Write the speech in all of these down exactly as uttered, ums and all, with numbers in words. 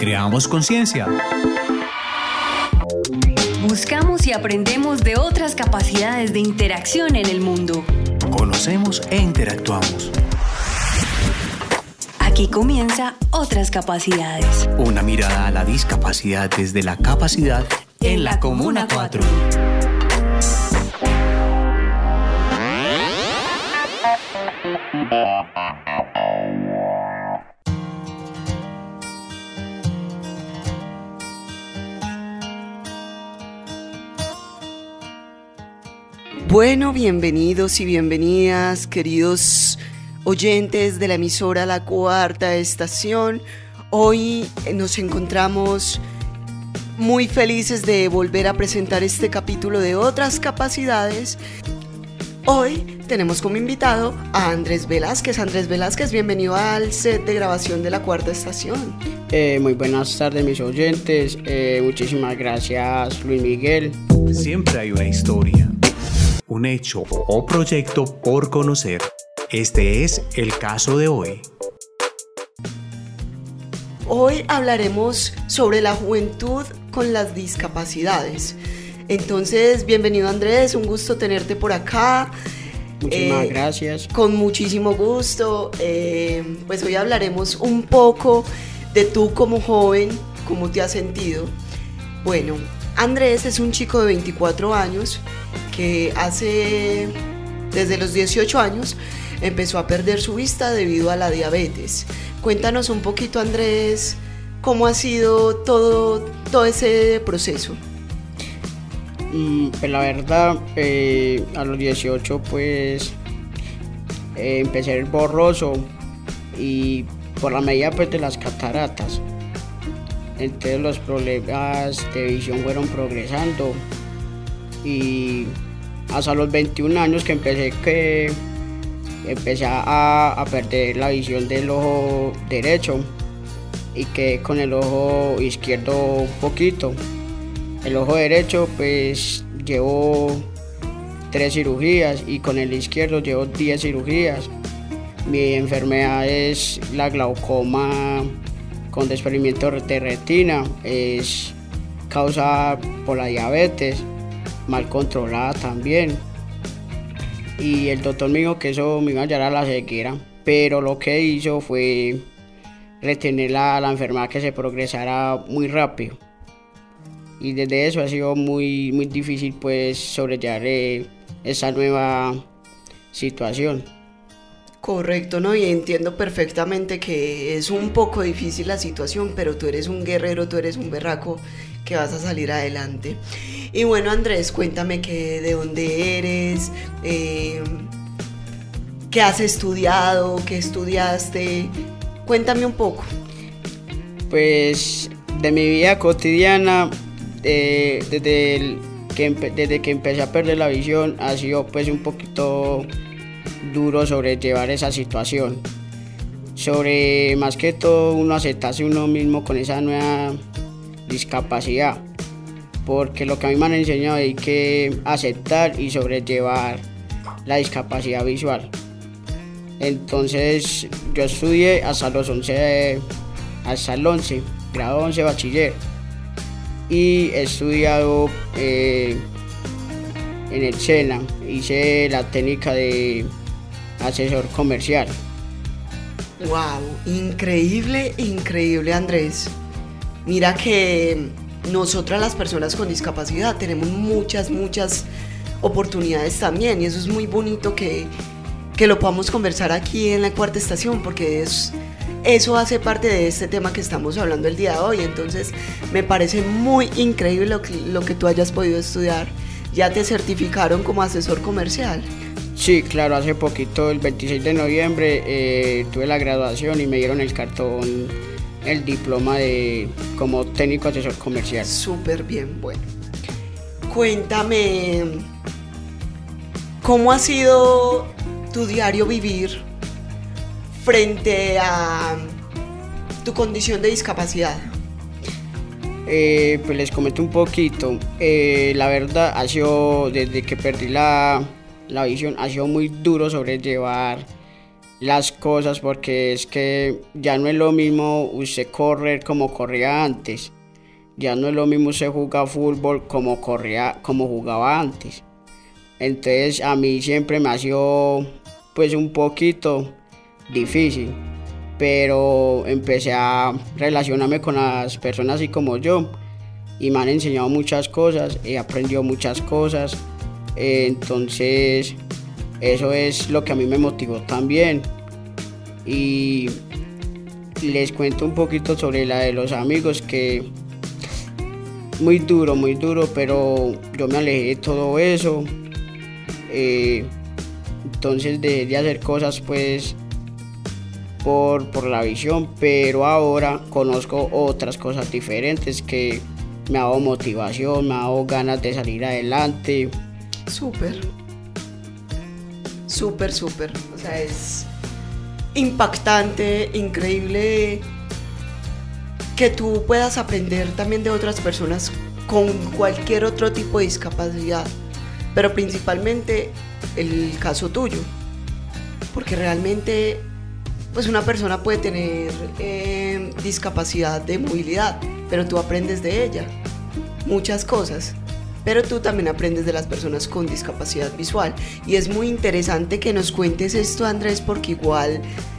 Creamos conciencia. Buscamos y aprendemos de otras capacidades de interacción en el mundo. Conocemos e interactuamos. Aquí comienza Otras Capacidades. Una mirada a la discapacidad desde la capacidad en la Comuna cuatro. Bueno, bienvenidos y bienvenidas, queridos oyentes de la emisora La Cuarta Estación. Hoy nos encontramos muy felices de volver a presentar este capítulo de Otras Capacidades. Hoy tenemos como invitado a Andrés Velázquez. Andrés Velázquez, bienvenido al set de grabación de La Cuarta Estación. Eh, muy buenas tardes, mis oyentes. Eh, muchísimas gracias, Luis Miguel. Siempre hay una historia, un hecho o proyecto por conocer. Este es el caso de hoy. Hoy hablaremos sobre la juventud con las discapacidades. Entonces, bienvenido Andrés, un gusto tenerte por acá. Muchísimas eh, gracias. Con muchísimo gusto. Eh, pues hoy hablaremos un poco de tú como joven, cómo te has sentido. Bueno, Andrés es un chico de veinticuatro años que hace, desde los dieciocho años, empezó a perder su vista debido a la diabetes. Cuéntanos un poquito, Andrés, cómo ha sido todo, todo ese proceso. Mm, pues la verdad, eh, a los dieciocho pues eh, empecé a ir borroso y por la medida pues de las cataratas. Entonces los problemas de visión fueron progresando y hasta los veintiún años que empecé que empecé a, a perder la visión del ojo derecho y quedé con el ojo izquierdo un poquito. El ojo derecho pues llevo tres cirugías y con el izquierdo llevo diez cirugías. Mi enfermedad es la glaucoma con desprendimiento de retina, es causada por la diabetes, mal controlada también. Y el doctor me dijo que eso me iba a llevar a la ceguera, pero lo que hizo fue retener la, la enfermedad que se progresara muy rápido. Y desde eso ha sido muy, muy difícil pues sobrellevar eh, esa nueva situación. Correcto, ¿no? Y entiendo perfectamente que es un poco difícil la situación, pero tú eres un guerrero, tú eres un berraco que vas a salir adelante. Y bueno, Andrés, cuéntame que de dónde eres, eh, qué has estudiado, qué estudiaste, cuéntame un poco. Pues de mi vida cotidiana, eh, desde, el, que empe- desde que empecé a perder la visión, ha sido pues un poquito duro sobrellevar esa situación. Sobre más que todo uno aceptarse uno mismo con esa nueva discapacidad, porque lo que a mí me han enseñado es que aceptar y sobrellevar la discapacidad visual. Entonces yo estudié hasta los once, hasta el once, grado once bachiller, y he estudiado eh, en el SENA, hice la técnica de asesor comercial. Wow, increíble, increíble, Andrés. Mira que nosotras las personas con discapacidad tenemos muchas, muchas oportunidades también, y eso es muy bonito que, que lo podamos conversar aquí en La Cuarta Estación, porque es, eso hace parte de este tema que estamos hablando el día de hoy. Entonces me parece muy increíble lo que, lo que tú hayas podido estudiar. ¿Ya te certificaron como asesor comercial? Sí, claro, hace poquito, el veintiséis de noviembre, eh, tuve la graduación y me dieron el cartón, el diploma de como técnico asesor comercial. Súper bien, bueno. Cuéntame, ¿cómo ha sido tu diario vivir frente a tu condición de discapacidad? Eh, pues les comento un poquito. Eh, la verdad, ha sido, desde que perdí la, la visión, ha sido muy duro sobrellevar las cosas, porque es que ya no es lo mismo usted correr como corría antes, ya no es lo mismo usted jugar fútbol como corría, como jugaba antes. Entonces a mí siempre me ha sido pues un poquito difícil, pero empecé a relacionarme con las personas así como yo y me han enseñado muchas cosas, he aprendido muchas cosas, entonces eso es lo que a mí me motivó también. Y les cuento un poquito sobre la de los amigos, que muy duro, muy duro, pero yo me alejé de todo eso. Eh, entonces dejé de hacer cosas pues por, por la visión, pero ahora conozco otras cosas diferentes que me ha dado motivación, me ha dado ganas de salir adelante. Súper. Súper, súper. O sea, es impactante, increíble que tú puedas aprender también de otras personas con cualquier otro tipo de discapacidad, pero principalmente el caso tuyo, porque realmente pues una persona puede tener eh, discapacidad de movilidad, pero tú aprendes de ella muchas cosas. Pero tú también aprendes de las personas con discapacidad visual. Y es muy interesante que nos cuentes esto, Andrés, porque igual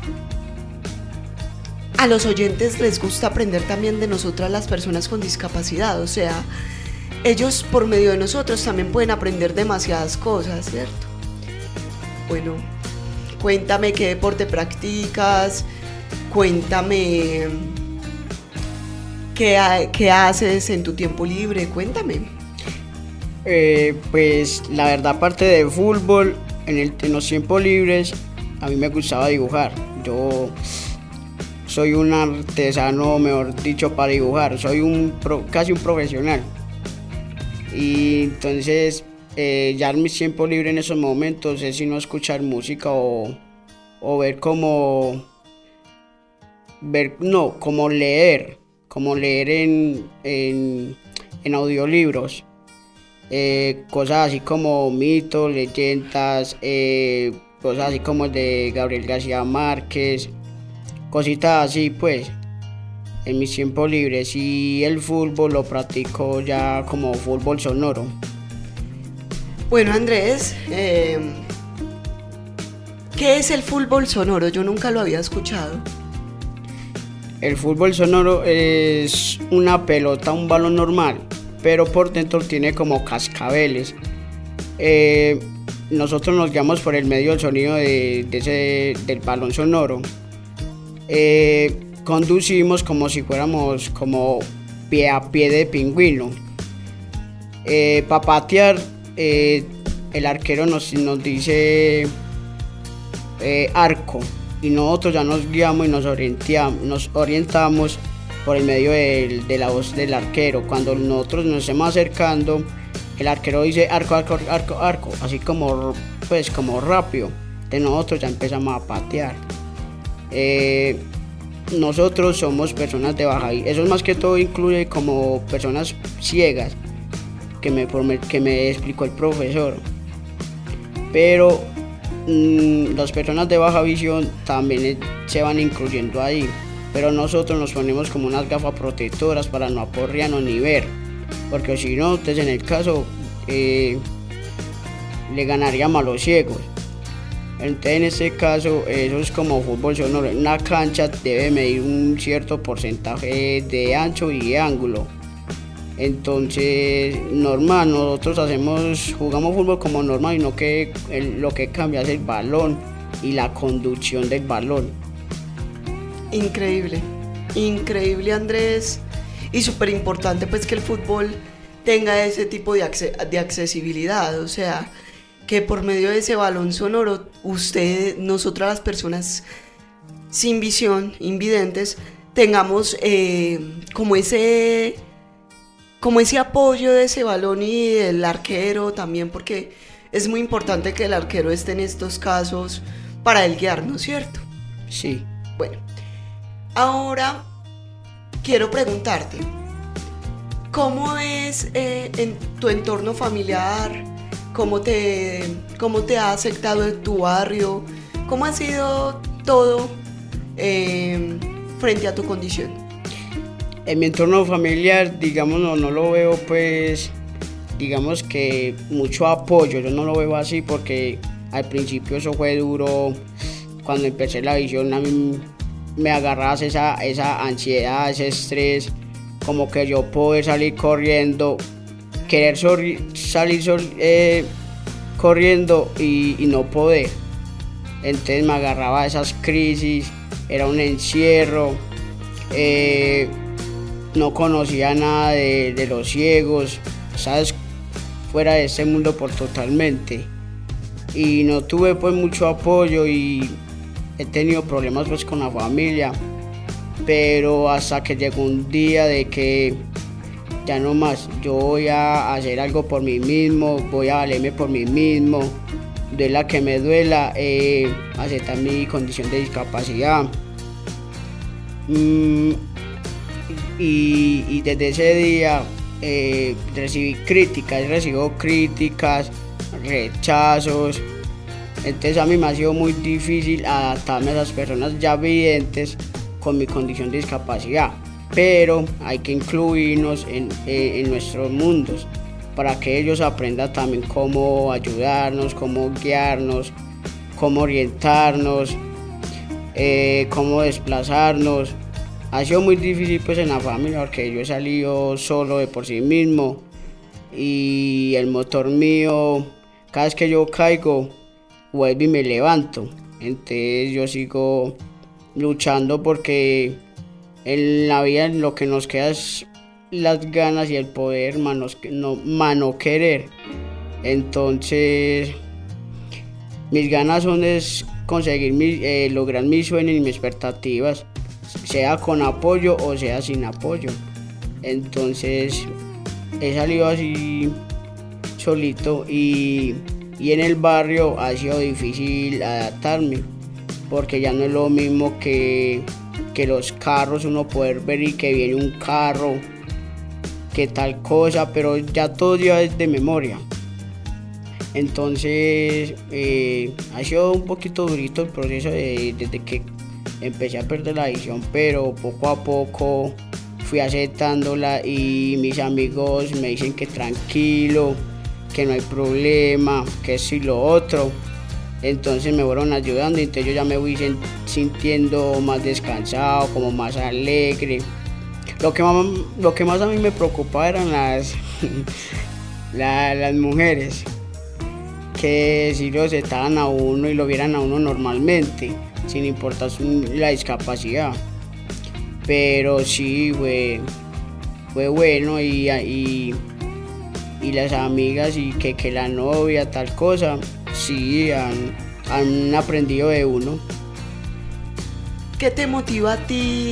a los oyentes les gusta aprender también de nosotras las personas con discapacidad. O sea, ellos por medio de nosotros también pueden aprender demasiadas cosas, ¿cierto? Bueno, cuéntame qué deporte practicas, cuéntame qué, qué haces en tu tiempo libre, cuéntame. Eh, pues la verdad, aparte de fútbol, en, el, en los tiempos libres a mí me gustaba dibujar. Yo soy un artesano, mejor dicho, para dibujar. Soy un pro, casi un profesional. Y entonces eh, ya en mis tiempos libres en esos momentos es sino escuchar música o, o ver como ver, no, como leer, como leer en, en, en audiolibros. Eh, cosas así como mitos, leyendas, eh, cosas así como de Gabriel García Márquez, cositas así pues, en mis tiempos libres. Y el fútbol lo practico ya como fútbol sonoro. Bueno, Andrés, eh, ¿qué es el fútbol sonoro? Yo nunca lo había escuchado. El fútbol sonoro es una pelota, un balón normal, pero por dentro tiene como cascabeles. Eh, nosotros nos guiamos por el medio del sonido de, de ese, del balón sonoro. Eh, conducimos como si fuéramos como pie a pie de pingüino. Eh, para patear, eh, el arquero nos, nos dice eh, arco, y nosotros ya nos guiamos y nos orientamos, nos orientamos por el medio de, de la voz del arquero. Cuando nosotros nos estemos acercando, el arquero dice arco, arco, arco, arco, así como, pues, como rápido. De nosotros ya empezamos a patear. Eh, nosotros somos personas de baja visión. Eso más que todo incluye como personas ciegas, que me, que me explicó el profesor. Pero mmm, las personas de baja visión también se van incluyendo ahí. Pero nosotros nos ponemos como unas gafas protectoras para no aporrearnos ni ver, porque si no, entonces en el caso eh, le ganaríamos a los ciegos. Entonces en este caso eso es como fútbol sonoro. Una cancha debe medir un cierto porcentaje de ancho y de ángulo. Entonces normal, nosotros hacemos, jugamos fútbol como normal, y no que el, lo que cambia es el balón y la conducción del balón. Increíble, increíble, Andrés, y súper importante pues que el fútbol tenga ese tipo de, acce- de accesibilidad, o sea, que por medio de ese balón sonoro, usted, nosotras las personas sin visión, invidentes, tengamos eh, como ese, como ese apoyo de ese balón y del arquero también, porque es muy importante que el arquero esté en estos casos para él guiarnos, ¿cierto? Sí. Bueno. Ahora quiero preguntarte, ¿cómo es eh, en tu entorno familiar? ¿Cómo te, cómo te ha afectado en tu barrio? ¿Cómo ha sido todo eh, frente a tu condición? En mi entorno familiar, digamos, no, no lo veo pues, digamos que mucho apoyo, yo no lo veo así porque al principio eso fue duro. Cuando empecé la visión a mí me agarraba esa, esa ansiedad, ese estrés, como que yo poder salir corriendo, querer sorri- salir sol- eh, corriendo y, y no poder. Entonces me agarraba esas crisis, era un encierro, eh, no conocía nada de, de los ciegos, sabes, fuera de este mundo por totalmente. Y no tuve pues mucho apoyo y he tenido problemas pues con la familia, pero hasta que llegó un día de que ya no más, yo voy a hacer algo por mí mismo, voy a valerme por mí mismo, duela que me duela, eh, aceptar mi condición de discapacidad. Mm, y, y desde ese día eh, recibí críticas, recibo críticas, rechazos. Entonces a mí me ha sido muy difícil adaptarme a esas personas ya videntes con mi condición de discapacidad, pero hay que incluirnos en, eh, en nuestros mundos para que ellos aprendan también cómo ayudarnos, cómo guiarnos, cómo orientarnos, eh, cómo desplazarnos. Ha sido muy difícil pues en la familia porque yo he salido solo de por sí mismo y el motor mío, cada vez que yo caigo, vuelvo y me levanto. Entonces yo sigo luchando porque en la vida lo que nos queda es las ganas y el poder, manos, no, mano querer. Entonces mis ganas son es conseguir mi, eh, lograr mis sueños y mis expectativas, sea con apoyo o sea sin apoyo. Entonces he salido así solito y Y en el barrio ha sido difícil adaptarme, porque ya no es lo mismo que, que los carros, uno poder ver y que viene un carro, que tal cosa, pero ya todo ya es de memoria. Entonces eh, ha sido un poquito durito el proceso de, desde que empecé a perder la visión, pero poco a poco fui aceptándola y mis amigos me dicen que tranquilo, que no hay problema, que esto y lo otro. Entonces me fueron ayudando y entonces yo ya me voy sintiendo más descansado, como más alegre. Lo que más, lo que más a mí me preocupaba eran las, la, las mujeres, que si lo aceptaban a uno y lo vieran a uno normalmente, sin importar su, la discapacidad. Pero sí, fue, fue bueno y, y y las amigas y que, que la novia, tal cosa, sí, han, han aprendido de uno. ¿Qué te motiva a ti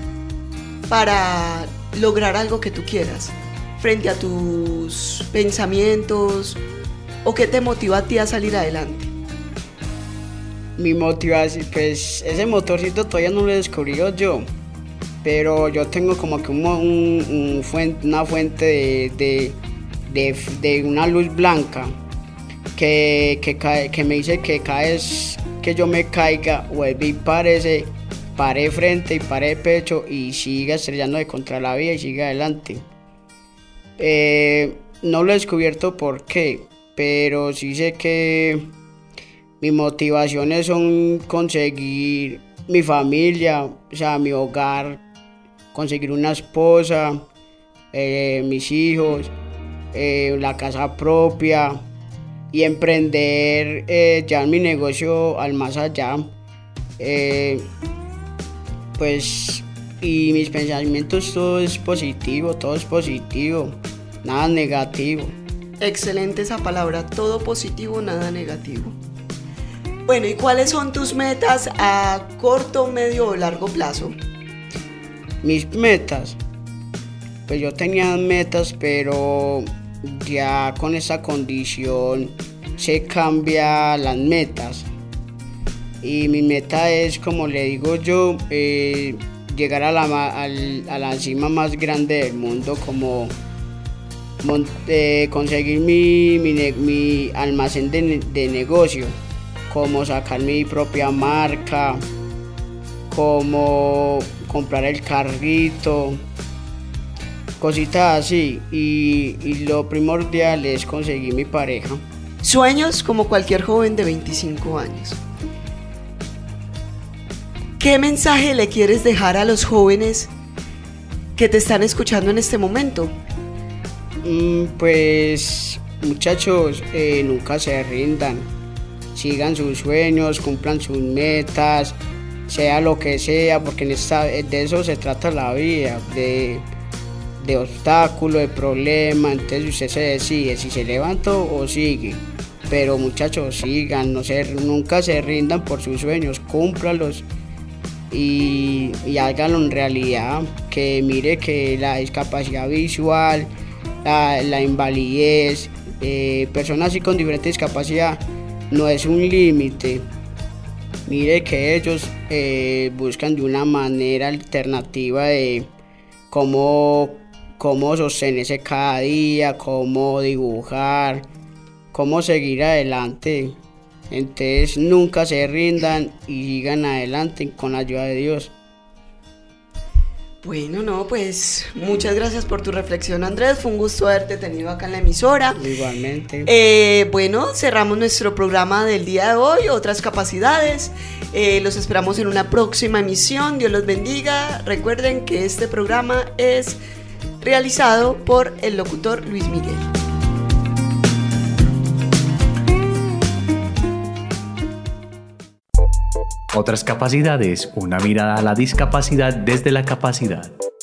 para lograr algo que tú quieras frente a tus pensamientos? ¿O qué te motiva a ti a salir adelante? Mi motivación, pues ese motorcito todavía no lo he descubrido yo, pero yo tengo como que un, un, un fuente, una fuente de, de De, de una luz blanca que, que, cae, que me dice que cada vez que yo me caiga, vuelve y párese, pare frente y pare pecho y siga estrellándose contra la vida y siga adelante. Eh, no lo he descubierto por qué, pero sí sé que mis motivaciones son conseguir mi familia, o sea, mi hogar, conseguir una esposa, eh, mis hijos, Eh, la casa propia y emprender, eh, llevar mi negocio al más allá, eh, pues, y mis pensamientos, todo es positivo, todo es positivo, nada negativo. Excelente esa palabra, todo positivo, nada negativo. Bueno, ¿y cuáles son tus metas a corto, medio o largo plazo? Mis metas, pues yo tenía metas, pero ya con esa condición se cambia las metas. Y mi meta es, como le digo yo, eh, llegar a la, a, a la cima más grande del mundo, como eh, conseguir mi, mi, mi almacén de, de negocio, como sacar mi propia marca, como comprar el carrito, cositas así. Y, y lo primordial es conseguir mi pareja. Sueños como cualquier joven de veinticinco años. ¿Qué mensaje le quieres dejar a los jóvenes que te están escuchando en este momento? Mm, pues muchachos, eh, nunca se rindan, sigan sus sueños, cumplan sus metas, sea lo que sea, porque en esta, de eso se trata la vida, de, de obstáculos, de problemas. Entonces usted se decide si se levanta o sigue, pero muchachos, sigan, no se, nunca se rindan por sus sueños, cúmplalos y, y háganlo en realidad. Que mire que la discapacidad visual, la, la invalidez, eh, personas así con diferente discapacidad no es un límite. Mire que ellos eh, buscan de una manera alternativa de cómo, cómo sostenerse cada día, cómo dibujar, cómo seguir adelante. Entonces nunca se rindan y sigan adelante con la ayuda de Dios. Bueno, no, pues muchas gracias por tu reflexión, Andrés. Fue un gusto haberte tenido acá en la emisora. Igualmente. Eh, bueno, cerramos nuestro programa del día de hoy, otras capacidades. Eh, los esperamos en una próxima emisión. Dios los bendiga. Recuerden que este programa es realizado por el locutor Luis Miguel. Otras capacidades, una mirada a la discapacidad desde la capacidad.